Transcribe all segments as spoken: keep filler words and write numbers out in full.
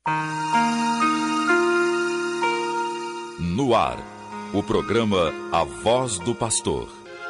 No ar, o programa A Voz do Pastor.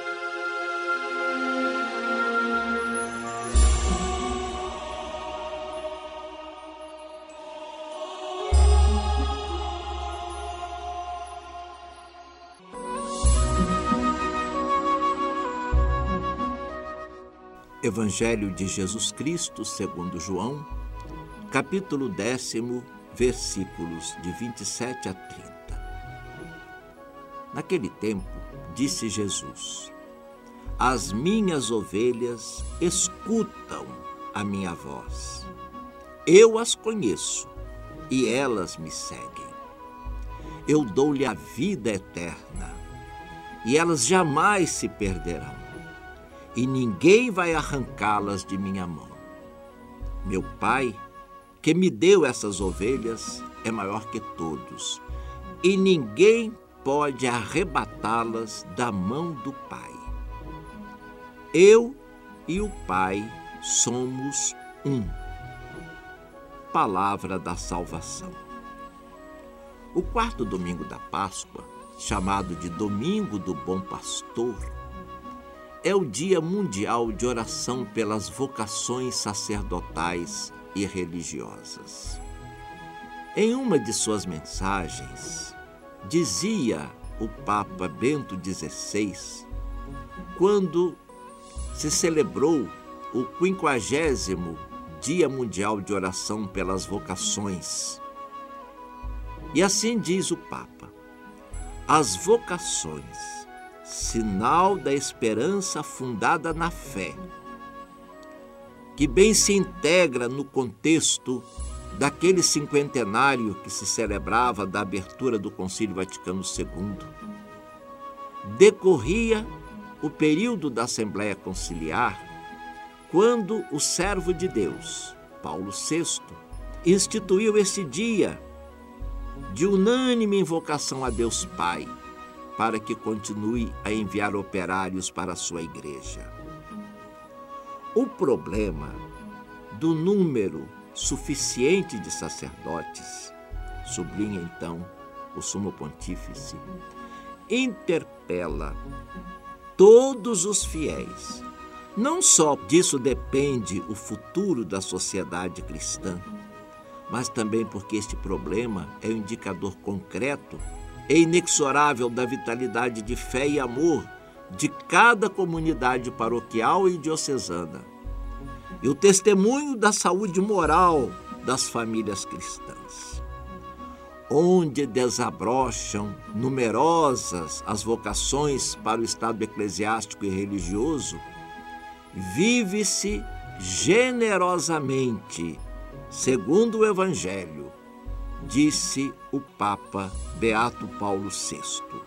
Evangelho de Jesus Cristo, segundo João, capítulo décimo, versículos de vinte e sete a trinta. Naquele tempo, disse Jesus: As minhas ovelhas escutam a minha voz. Eu as conheço e elas me seguem. Eu dou-lhe a vida eterna e elas jamais se perderão, e ninguém vai arrancá-las de minha mão. Meu Pai, que me deu essas ovelhas, é maior que todos, e ninguém pode arrebatá-las da mão do Pai. Eu e o Pai somos um. Palavra da salvação. O quarto domingo da Páscoa, chamado de Domingo do Bom Pastor, é o Dia Mundial de Oração pelas vocações sacerdotais e religiosas. Em uma de suas mensagens, dizia o Papa Bento dezesseis, quando se celebrou o quinquagésimo Dia Mundial de Oração pelas Vocações. E assim diz o Papa: as vocações, sinal da esperança fundada na fé, que bem se integra no contexto daquele cinquentenário que se celebrava da abertura do Concílio Vaticano segundo, decorria o período da Assembleia Conciliar, quando o servo de Deus, Paulo sexto, instituiu esse dia de unânime invocação a Deus Pai, para que continue a enviar operários para a sua igreja. O problema do número suficiente de sacerdotes, sublinha então o Sumo Pontífice, interpela todos os fiéis. Não só disso depende o futuro da sociedade cristã, mas também porque este problema é um indicador concreto e inexorável da vitalidade de fé e amor de cada comunidade paroquial e diocesana, e o testemunho da saúde moral das famílias cristãs. Onde desabrocham numerosas as vocações para o estado eclesiástico e religioso, vive-se generosamente, segundo o Evangelho, disse o Papa Beato Paulo sexto.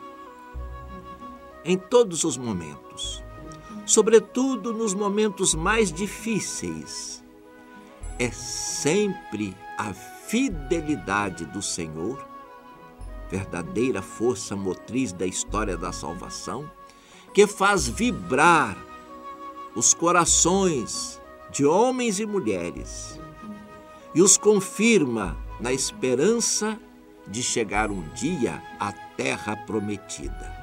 Em todos os momentos, sobretudo nos momentos mais difíceis, é sempre a fidelidade do Senhor, verdadeira força motriz da história da salvação, que faz vibrar os corações de homens e mulheres e os confirma na esperança de chegar um dia à terra prometida.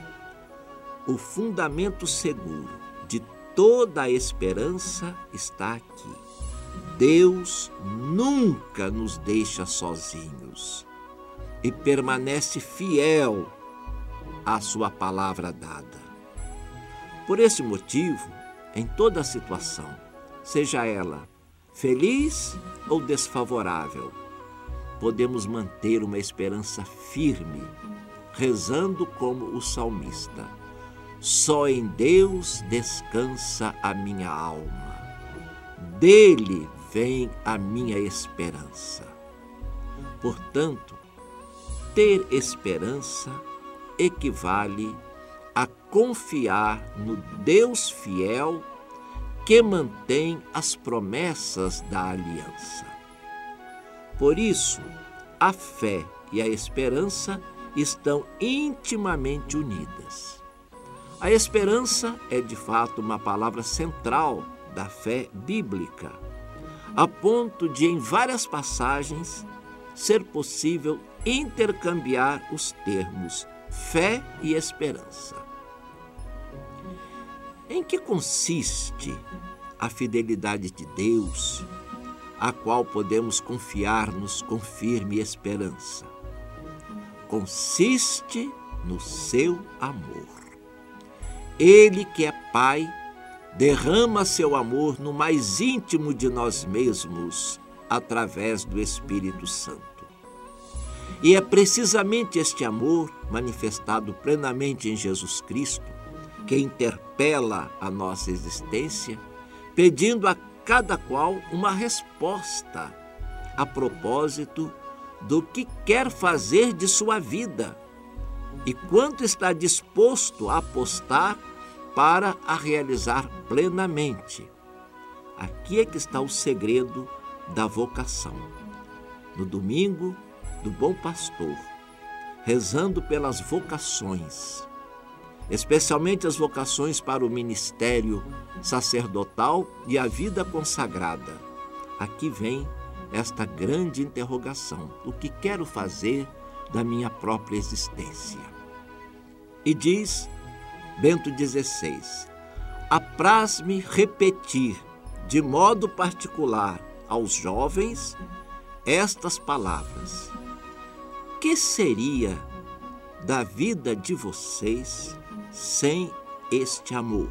O fundamento seguro de toda a esperança está aqui. Deus nunca nos deixa sozinhos e permanece fiel à sua palavra dada. Por esse motivo, em toda situação, seja ela feliz ou desfavorável, podemos manter uma esperança firme, rezando como o salmista: só em Deus descansa a minha alma, dele vem a minha esperança. Portanto, ter esperança equivale a confiar no Deus fiel que mantém as promessas da aliança. Por isso, a fé e a esperança estão intimamente unidas. A esperança é, de fato, uma palavra central da fé bíblica. a ponto de, em várias passagens, ser possível intercambiar os termos fé e esperança. Em que consiste a fidelidade de Deus, a qual podemos confiar-nos com firme esperança? Consiste no seu amor. Ele, que é Pai, derrama seu amor no mais íntimo de nós mesmos, através do Espírito Santo. E é precisamente este amor, manifestado plenamente em Jesus Cristo, que interpela a nossa existência, pedindo a cada qual uma resposta a propósito do que quer fazer de sua vida e quanto está disposto a apostar para a realizar plenamente. Aqui é que está o segredo da vocação. No domingo do Bom Pastor, rezando pelas vocações, especialmente as vocações para o ministério sacerdotal e a vida consagrada. Aqui vem esta grande interrogação: o que quero fazer da minha própria existência? E diz Bento dezesseis: apraz-me repetir de modo particular aos jovens estas palavras. Que seria da vida de vocês sem este amor?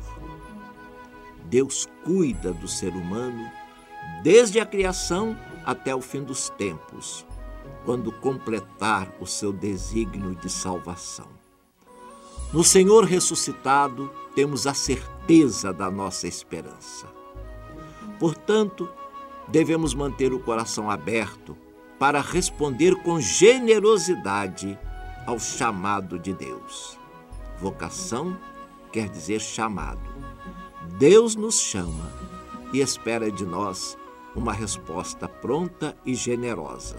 Deus cuida do ser humano desde a criação até o fim dos tempos, quando completar o seu desígnio de salvação. No Senhor ressuscitado, temos a certeza da nossa esperança. Portanto, devemos manter o coração aberto para responder com generosidade ao chamado de Deus. Vocação quer dizer chamado. Deus nos chama e espera de nós uma resposta pronta e generosa.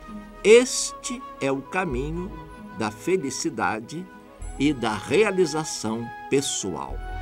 Este é o caminho da felicidade e da realização pessoal.